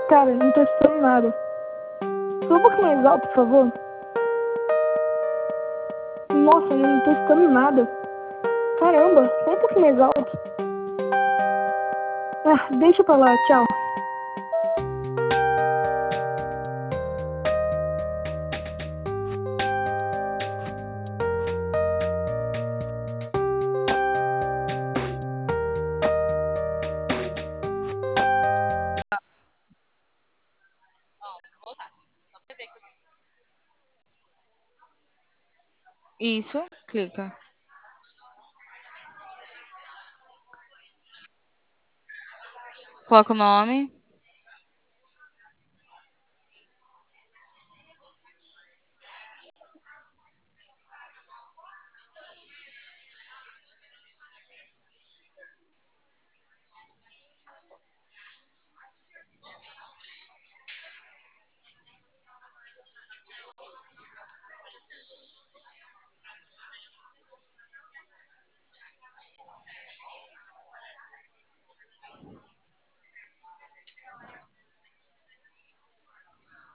Cara, não tô escutando nada. Só um pouco mais alto, por favor. Nossa, eu não tô escutando nada. Caramba, só um pouco mais alto. Ah, deixa pra lá, tchau. Isso, clica. Coloca o nome.